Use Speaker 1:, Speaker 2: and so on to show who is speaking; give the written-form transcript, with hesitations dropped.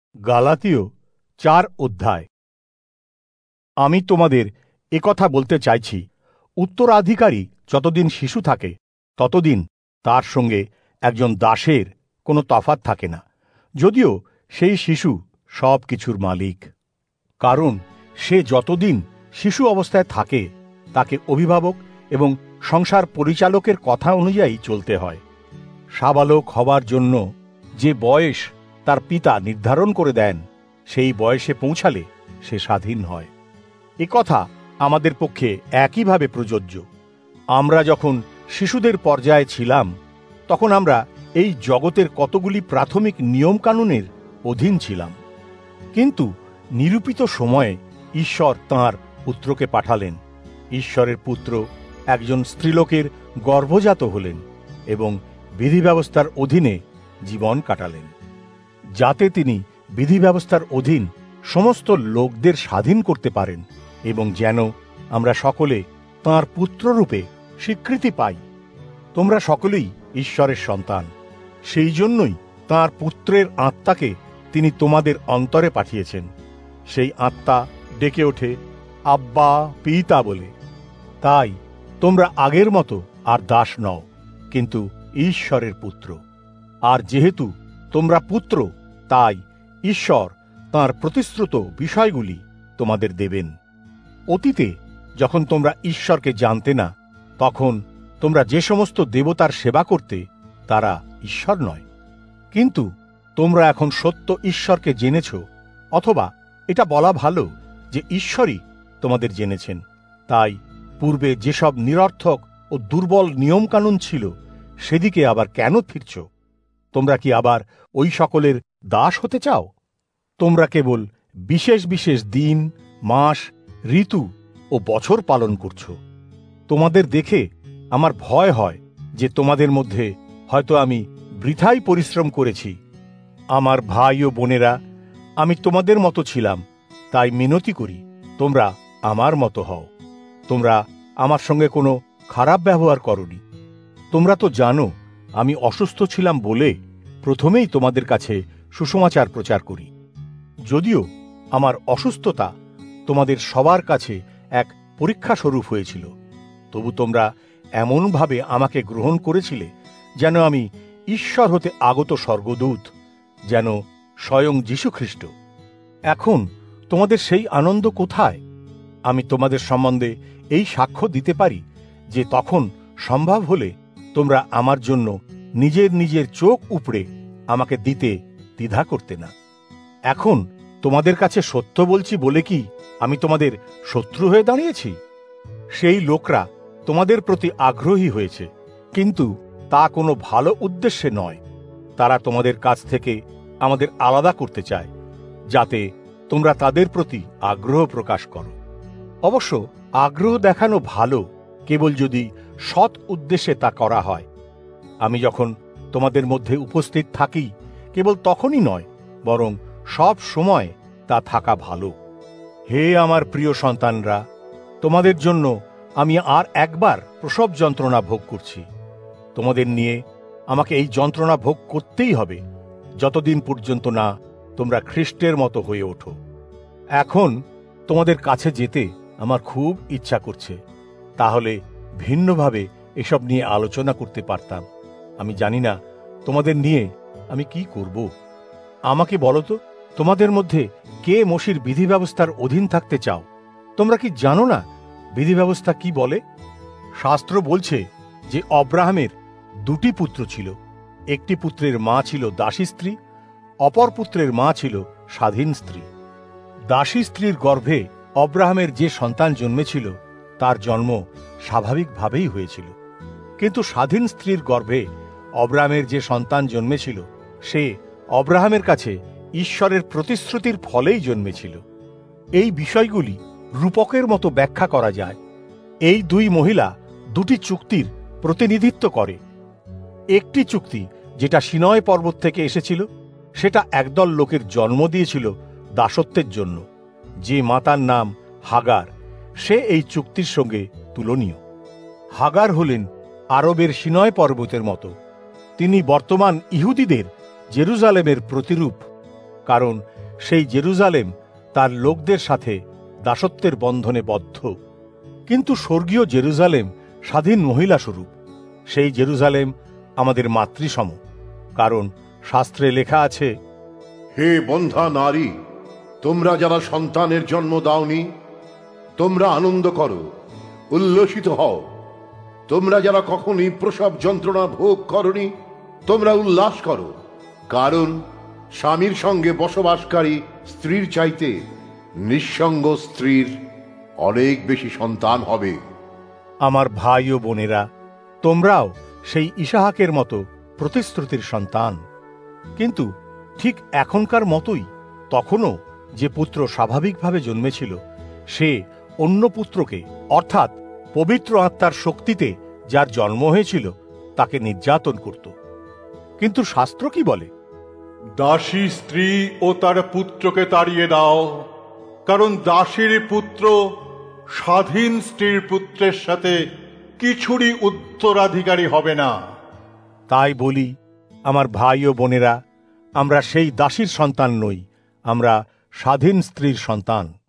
Speaker 1: গালাতীয় 4 অধ্যায়। আমি তোমাদের একথা বলতে চাইছি, উত্তরাধিকারী যতদিন শিশু থাকে ততদিন তার সঙ্গে একজন দাসের কোনো তফাৎ থাকে না, যদিও সেই শিশু সব কিছুর মালিক। কারণ সে যতদিন শিশু অবস্থায় থাকে তাকে অভিভাবক এবং সংসার পরিচালকের কথা অনুযায়ী চলতে হয়। সাবালক হবার জন্য যে বয়স তার পিতা নির্ধারণ করে দেন, সেই বয়সে পৌঁছালে সে স্বাধীন হয়। একথা আমাদের পক্ষে একইভাবে প্রযোজ্য। আমরা যখন শিশুদের পর্যায়ে ছিলাম তখন আমরা এই জগতের কতগুলি প্রাথমিক নিয়মকানুনের অধীন ছিলাম। কিন্তু নিরূপিত সময়ে ঈশ্বর তাঁর পুত্রকে পাঠালেন। ঈশ্বরের পুত্র একজন স্ত্রীলোকের গর্ভজাত হলেন এবং বিধি ব্যবস্থার অধীনে জীবন কাটালেন, যাতে তিনি বিধি ব্যবস্থার অধীন সমস্ত লোকদের স্বাধীন করতে পারেন এবং যেন আমরা সকলে তাঁর পুত্ররূপে স্বীকৃতি পাই। তোমরা সকলেই ঈশ্বরের সন্তান, সেই জন্যই তাঁর পুত্রের আত্মাকে তিনি তোমাদের অন্তরে পাঠিয়েছেন। সেই আত্মা ডেকে ওঠে, আব্বা পিতা বলে। তাই তোমরা আগের মতো আর দাস নও, কিন্তু ঈশ্বরের পুত্র। আর যেহেতু তোমরা পুত্র, তাই ঈশ্বর তাঁর প্রতিশ্রুত বিষয়গুলি তোমাদের দেবেন। অতীতে যখন তোমরা ঈশ্বরকে জানতে না, তখন তোমরা যে সমস্ত দেবতার সেবা করতে তারা ঈশ্বর নয়। কিন্তু তোমরা এখন সত্য ঈশ্বরকে জেনেছ, অথবা এটা বলা ভালো যে ঈশ্বরই তোমাদের জেনেছেন। তাই পূর্বে যেসব নিরর্থক ও দুর্বল নিয়মকানুন ছিল সেদিকে আবার কেন ফিরছ? তোমরা কি আবার ওই সকলের দাস হতে চাও? তোমরা কেবল বিশেষ বিশেষ দিন, মাস, ঋতু ও বছর পালন করছ। তোমাদের দেখে আমার ভয় হয় যে তোমাদের মধ্যে হয়তো আমি বৃথাই পরিশ্রম করেছি। আমার ভাই ও বোনেরা, আমি তোমাদের মতো ছিলাম, তাই মিনতি করি তোমরা আমার মতো হও। তোমরা আমার সঙ্গে কোনো খারাপ ব্যবহার করনি। তোমরা তো জানো আমি অসুস্থ ছিলাম বলে প্রথমেই তোমাদের কাছে সুসমাচার প্রচার করি। যদিও আমার অসুস্থতা তোমাদের সবার কাছে এক পরীক্ষা স্বরূপ হয়েছিল, তবু তোমরা এমনভাবে আমাকে গ্রহণ করেছিলে যেন আমি ঈশ্বর হতে আগত স্বর্গদূত, যেন স্বয়ং যীশুখ্রিস্ট। এখন তোমাদের সেই আনন্দ কোথায়? আমি তোমাদের সম্বন্ধে এই সাক্ষ্য দিতে পারি যে তখন সম্ভব হলে তোমরা আমার জন্য নিজের নিজের চোখ উপড়ে আমাকে দিতে দ্বিধা করতে না। এখন তোমাদের কাছে সত্য বলছি বলে কি আমি তোমাদের শত্রু হয়ে দাঁড়িয়েছি? সেই লোকরা তোমাদের প্রতি আগ্রহী হয়েছে, কিন্তু তা কোনো ভালো উদ্দেশ্যে নয়। তারা তোমাদের কাছ থেকে আমাদের আলাদা করতে চায়, যাতে তোমরা তাদের প্রতি আগ্রহ প্রকাশ করো। অবশ্য আগ্রহ দেখানো ভালো, কেবল যদি সৎ উদ্দেশ্যে তা করা হয়। আমি যখন তোমাদের মধ্যে উপস্থিত থাকি কেবল তখনই নয়, বরং সব সময় তা থাকা ভালো। হে আমার প্রিয় সন্তানরা, তোমাদের জন্য আমি আর একবার প্রসব যন্ত্রণা ভোগ করছি। তোমাদের নিয়ে আমাকে এই যন্ত্রণা ভোগ করতেই হবে, যতদিন পর্যন্ত না তোমরা খ্রিস্টের মতো হয়ে ওঠো। এখন তোমাদের কাছে যেতে আমার খুব ইচ্ছা করছে, তাহলে ভিন্নভাবে এসব নিয়ে আলোচনা করতে পারতাম। আমি জানি না তোমাদের নিয়ে আমি কি করব। আমাকে বলো তো, তোমাদের মধ্যে কে মোশির বিধি ব্যবস্থার অধীন থাকতে চাও? তোমরা কি জানো না বিধি ব্যবস্থা কি বলে? শাস্ত্র বলছে যে অব্রাহামের 2টি পুত্র ছিল। একটি পুত্রের মা ছিল দাসী স্ত্রী, অপর পুত্রের মা ছিল স্বাধীন স্ত্রী। দাসী স্ত্রীর গর্ভে অব্রাহামের যে সন্তান জন্মেছিল তার জন্ম স্বাভাবিকভাবেই হয়েছিল, কিন্তু স্বাধীন স্ত্রীর গর্ভে অব্রাহামের যে সন্তান জন্মেছিল সে অব্রাহামের কাছে ঈশ্বরের প্রতিশ্রুতির ফলেই জন্মেছিল। এই বিষয়গুলি রূপকের মতো ব্যাখ্যা করা যায়। এই 2 মহিলা 2টি চুক্তির প্রতিনিধিত্ব করে। একটি চুক্তি যেটা সিনয় পর্বত থেকে এসেছিল, সেটা একদল লোকের জন্ম দিয়েছিল দাসত্বের জন্য। যে মাতার নাম হাগার, সে এই চুক্তির সঙ্গে তুলনীয়। হাগার হলেন আরবের সিনয় পর্বতের মতো। তিনি বর্তমান ইহুদিদের জেরুজালেমের প্রতিরূপ। কারণ সেই জেরুজালেম তার লোকদের সাথে দাসত্বের বন্ধনে বদ্ধ। কিন্তু স্বর্গীয় জেরুজালেম স্বাধীন মহিলা স্বরূপ। সেই জেরুজালেম আমাদের মাতৃসম, কারণ শাস্ত্রে লেখা আছে,
Speaker 2: হে বন্ধা নারী, তোমরা যারা সন্তানের জন্ম দাওনি, তোমরা আনন্দ করো, উল্লসিত হও। তোমরা যারা কখনই প্রসব যন্ত্রণা ভোগ করনি, তোমরা উল্লাস করো, কারণ স্বামীর সঙ্গে বসবাসকারী স্ত্রীর চাইতে নিঃসঙ্গ স্ত্রীর অনেক বেশি সন্তান হবে।
Speaker 1: আমার ভাই ও বোনেরা, তোমরাও সেই ইসাহাকের মতো প্রতিশ্রুতির সন্তান। কিন্তু ঠিক এখনকার মতোই তখনও যে পুত্র স্বাভাবিকভাবে জন্মেছিল, সে অন্য পুত্রকে, অর্থাৎ পবিত্র আত্মার শক্তিতে যার জন্ম হয়েছিল, তাকে নির্যাতন করত। কিন্তু শাস্ত্র কি বলে?
Speaker 3: দাসী স্ত্রী ও তার পুত্রকে তাড়িয়ে দাও, কারণ দাসীর পুত্র স্বাধীন স্ত্রীর পুত্রের সাথে কিছুরই উত্তরাধিকারী হবে না।
Speaker 1: তাই বলি, আমার ভাই ও বোনেরা, আমরা সেই দাসীর সন্তান নই, আমরা স্বাধীন স্ত্রীর সন্তান।